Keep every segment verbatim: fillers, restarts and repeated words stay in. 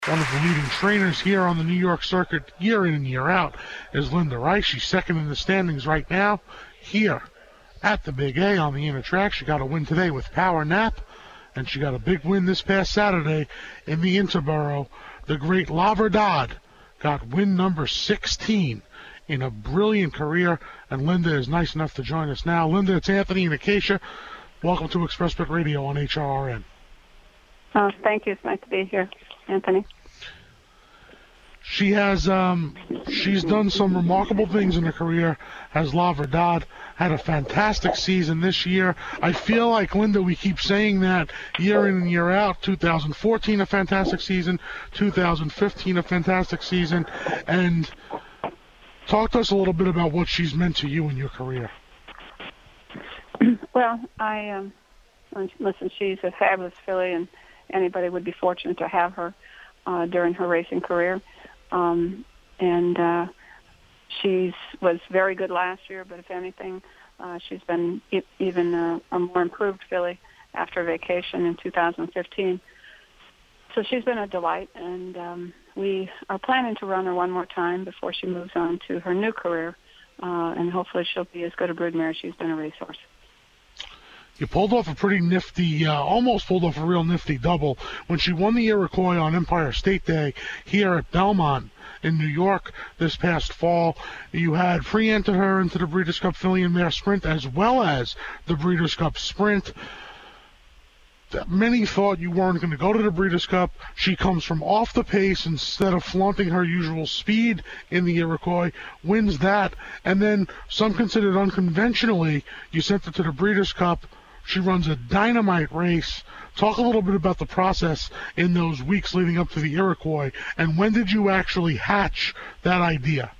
One of the leading trainers here on the New York circuit year in and year out is Linda Rice. She's second in the standings right now here at the Big A on the inner track. She got a win today with Power Nap, and she got a big win this past Saturday in the Interborough. The great La Verdad got win number sixteen in a brilliant career, and Linda is nice enough to join us now. Linda, it's Anthony and Acacia. Welcome to Express Pit Radio on H R R N. Oh, thank you. It's nice to be here, Anthony. She has, um, she's done some remarkable things in her career. Has La Verdad had a fantastic season this year. I feel like, Linda, we keep saying that year in and year out. two thousand fourteen, a fantastic season. two thousand fifteen, a fantastic season. And talk to us a little bit about what she's meant to you in your career. Well, I, um, listen, she's a fabulous filly, and anybody would be fortunate to have her uh, during her racing career. Um, and uh, she was very good last year, but if anything, uh, she's been e- even uh, a more improved filly after vacation in two thousand fifteen. So she's been a delight, and um, we are planning to run her one more time before she moves on to her new career, uh, and hopefully she'll be as good a broodmare as she's been a racehorse. You pulled off a pretty nifty, uh, almost pulled off a real nifty double when she won the Iroquois on Empire State Day here at Belmont in New York this past fall. You had pre-entered her into the Breeders' Cup Filly and Mare Sprint as well as the Breeders' Cup Sprint. Many thought you weren't going to go to the Breeders' Cup. She comes from off the pace instead of flaunting her usual speed in the Iroquois, wins that, and then some considered unconventionally, you sent her to the Breeders' Cup. She runs a dynamite race. Talk a little bit about the process in those weeks leading up to the Iroquois, and when did you actually hatch that idea?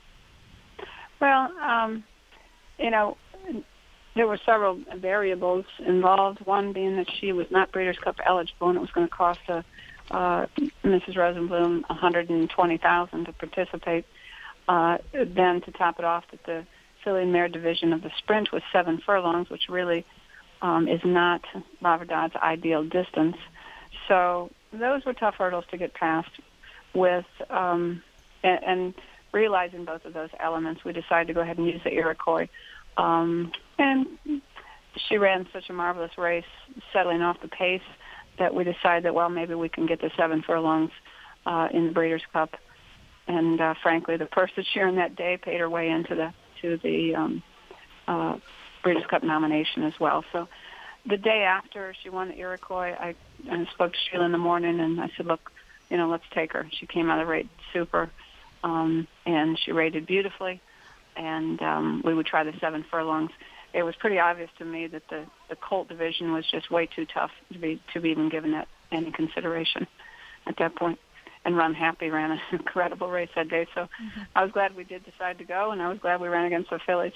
Well, um, you know, there were several variables involved, one being that she was not Breeders' Cup eligible, and it was going to cost uh, uh, Missus Rosenblum one hundred twenty thousand dollars to participate. Uh, then to top it off, that the filly and mare division of the sprint was seven furlongs, which really Um, is not La Verdad's ideal distance. So those were tough hurdles to get past. With um, and, and realizing both of those elements, we decided to go ahead and use the Iroquois. Um, and she ran such a marvelous race, settling off the pace, that we decided that, well, maybe we can get the seven furlongs uh, in the Breeders' Cup. And uh, frankly, the purse that she earned that day paid her way into the to the um, uh, Breeders' Cup nomination as well. So the day after she won the Iroquois, I, I spoke to Sheila in the morning, and I said, look, you know, let's take her. She came out of the rate super, um, and she rated beautifully, and um, we would try the seven furlongs. It was pretty obvious to me that the, the colt division was just way too tough to be to be even given that any consideration at that point. And Run Happy ran an incredible race that day, so mm-hmm. I was glad we did decide to go, and I was glad we ran against the fillies.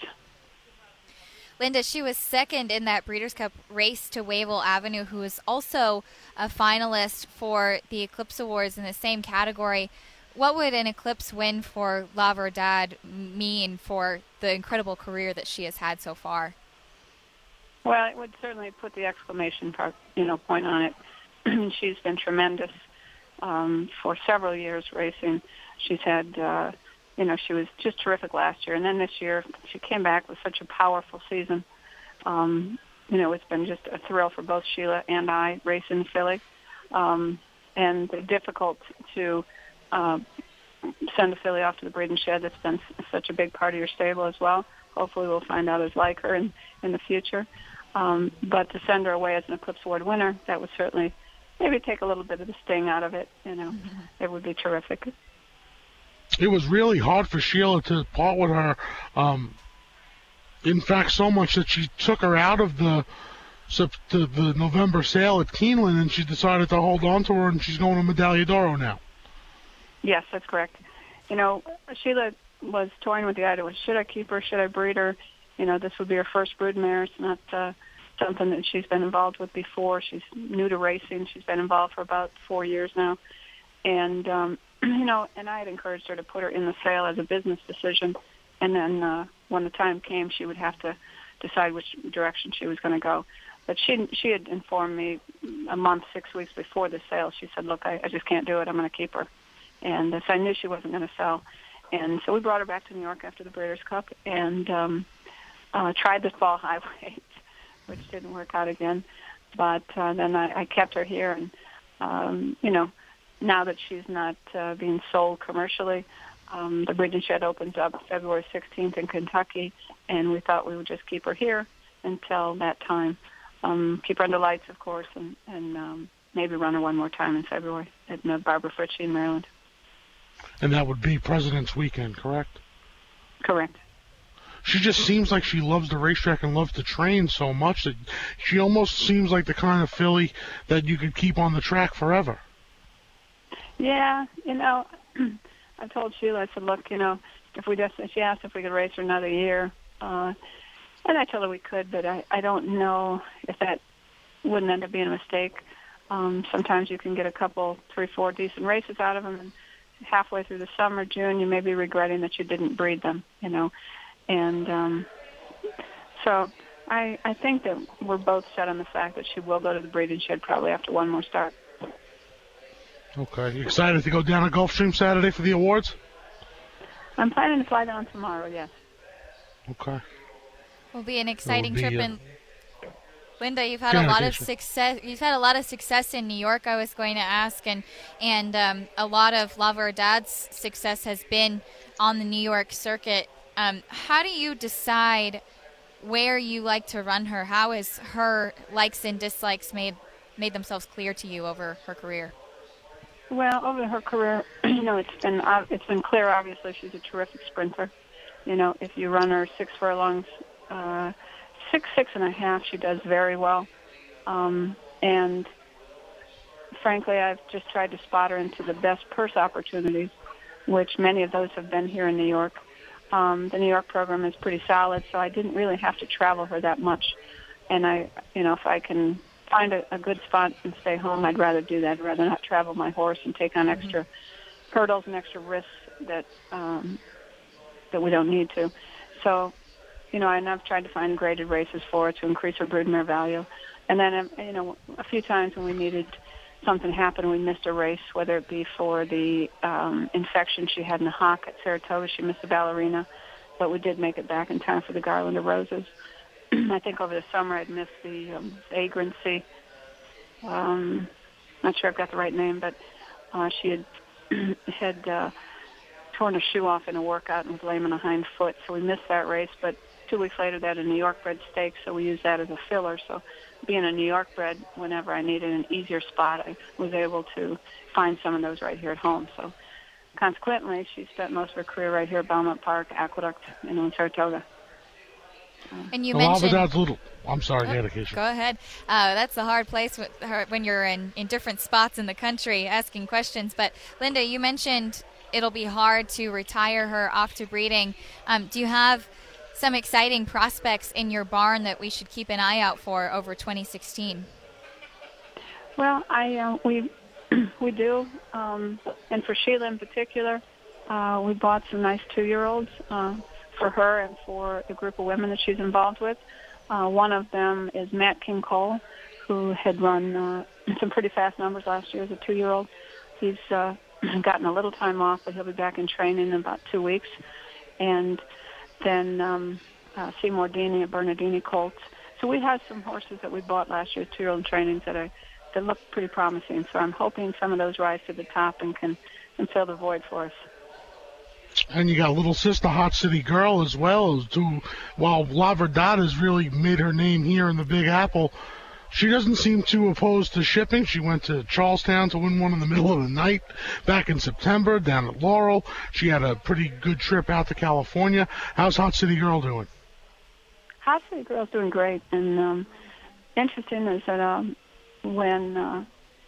Linda, she was second in that Breeders' Cup race to Wavell Avenue, who was also a finalist for the Eclipse Awards in the same category. What would an Eclipse win for La Verdad mean for the incredible career that she has had so far? Well, it would certainly put the exclamation part, you know, point on it. She's been tremendous um, for several years racing. She's had... Uh, You know, she was just terrific last year. And then this year, she came back with such a powerful season. Um, you know, it's been just a thrill for both Sheila and I racing the filly. Um, and difficult to uh, send a filly off to the breeding shed. That's been such a big part of your stable as well. Hopefully we'll find others like her in, in the future. Um, but to send her away as an Eclipse Award winner, that would certainly maybe take a little bit of the sting out of it. You know, mm-hmm. It would be terrific. It was really hard for Sheila to part with her. Um, in fact, so much that she took her out of the the, the November sale at Keeneland, and she decided to hold on to her, and she's going to Medaglia d'Oro now. Yes, that's correct. You know, Sheila was toying with the idea, should I keep her, should I breed her? You know, this would be her first broodmare. It's not uh, something that she's been involved with before. She's new to racing. She's been involved for about four years now. And, um, you know, and I had encouraged her to put her in the sale as a business decision. And then uh, when the time came, she would have to decide which direction she was going to go. but she she had informed me a month, six weeks before the sale. She said, "Look, I, I just can't do it. I'm going to keep her," and uh, so I knew she wasn't going to sell. And so we brought her back to New York after the Breeders' Cup and um, uh, tried the fall high weight, which didn't work out again. But uh, then I, I kept her here, and um, you know, now that she's not uh, being sold commercially, um, the breeding shed opens up February sixteenth in Kentucky, and we thought we would just keep her here until that time. Um, keep her under lights, of course, and, and um, maybe run her one more time in February at uh, Barbara Fritchie in Maryland. And that would be President's Weekend, correct? Correct. She just seems like she loves the racetrack and loves to train so much that she almost seems like the kind of filly that you could keep on the track forever. Yeah, you know, I told Sheila, I said, look, you know, if we just, she asked if we could race her another year, uh, and I told her we could, but I, I don't know if that wouldn't end up being a mistake. Um, sometimes you can get a couple, three, four decent races out of them, and halfway through the summer, June, you may be regretting that you didn't breed them, you know. And um, so I, I think that we're both set on the fact that she will go to the breeding shed probably after one more start. Okay. You excited to go down to Gulfstream Saturday for the awards? I'm planning to fly down tomorrow, yes. Okay. Will be an exciting be, trip. uh, And Linda, you've had a lot of success. You've had a lot of success in New York. I was going to ask, and and um, a lot of La Verdad's success has been on the New York circuit. Um, how do you decide where you like to run her? How has her likes and dislikes made made themselves clear to you over her career? Well, over her career, you know, it's been uh, it's been clear. Obviously, she's a terrific sprinter. You know, if you run her six furlongs, uh, six six and a half, she does very well. Um, and frankly, I've just tried to spot her into the best purse opportunities, which many of those have been here in New York. Um, the New York program is pretty solid, so I didn't really have to travel her that much. And I, you know, if I can find a, a good spot and stay home, I'd rather do that. I'd rather not travel my horse and take on extra hurdles and extra risks that um, that we don't need to. So, you know, and I've tried to find graded races for her to increase her broodmare value. And then, um, you know, a few times when we needed something happen, we missed a race, whether it be for the um, infection she had in the hock at Saratoga. She missed the ballerina, but we did make it back in time for the Garland of Roses. I think over the summer I'd missed the um, vagrancy. Um, not sure I've got the right name, but uh, she had had uh, torn her shoe off in a workout and was lame in a hind foot, so we missed that race. But two weeks later, that a New York bred stakes, so we used that as a filler. So being a New York bred, whenever I needed an easier spot, I was able to find some of those right here at home. So consequently, she spent most of her career right here at Belmont Park, Aqueduct, you know, in Saratoga. And you the mentioned... La Verdad's little... I'm sorry, oh, dedication. Go ahead. Uh, that's a hard place with her when you're in, in different spots in the country asking questions. But, Linda, you mentioned it'll be hard to retire her off to breeding. Um, do you have some exciting prospects in your barn that we should keep an eye out for over twenty sixteen? Well, I uh, we we do, um, and for Sheila in particular, uh, we bought some nice two-year-olds uh, for her and for the group of women that she's involved with. Uh, one of them is Matt King Cole, who had run uh, some pretty fast numbers last year as a two-year-old. He's uh, gotten a little time off, but he'll be back in training in about two weeks. And then um, uh, Seymour Deeney at Bernardini Colts. So we had some horses that we bought last year, two-year-old trainings that are that look pretty promising. So I'm hoping some of those rise to the top and can, can fill the void for us. And you got little sister Hot City Girl as well. Who, while La Verdad has really made her name here in the Big Apple, she doesn't seem too opposed to shipping. She went to Charlestown to win one in the middle of the night back in September down at Laurel. She had a pretty good trip out to California. How's Hot City Girl doing? Hot City Girl's doing great. And um, interesting is that um, when uh,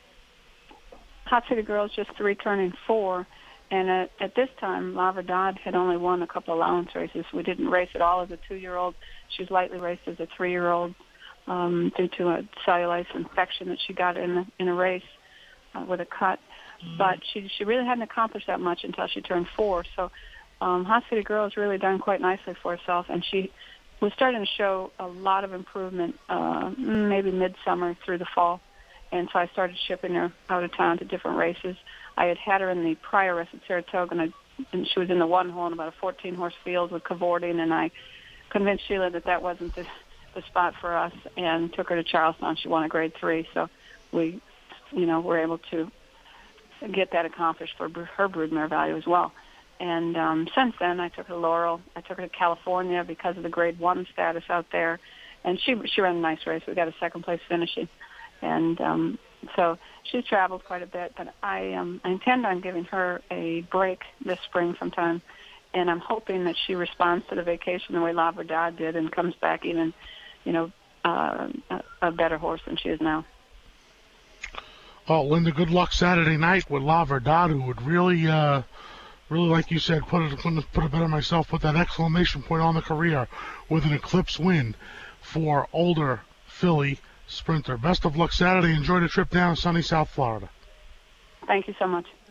Hot City Girl's just three turning four, and at, at this time, La Verdad had only won a couple allowance races. We didn't race at all as a two-year-old. She was lightly raced as a three-year-old um, due to a cellulitis infection that she got in, a, in a race uh, with a cut. Mm-hmm. But she she really hadn't accomplished that much until she turned four. So um, Hot City Girl has really done quite nicely for herself, and she was starting to show a lot of improvement, uh, maybe midsummer through the fall. And so I started shipping her out of town to different races. I had had her in the prior race at Saratoga, and, I, and she was in the one hole in about a fourteen-horse field with cavorting, and I convinced Sheila that that wasn't the, the spot for us and took her to Charlestown. She won a grade three, so we, you know, were able to get that accomplished for her broodmare value as well. And um, since then, I took her to Laurel. I took her to California because of the grade one status out there, and she she ran a nice race. We got a second place finishing, and um, so she's traveled quite a bit. But I um, I intend on giving her a break this spring sometime, and I'm hoping that she responds to the vacation the way La Verdad did and comes back even, you know, uh, a, a better horse than she is now. Well, Linda, good luck Saturday night with La Verdad, who would really, uh, really, like you said, put it, put it better myself, put that exclamation point on the career with an Eclipse win for older filly sprinter. Best of luck Saturday. Enjoy the trip down to sunny South Florida. Thank you so much.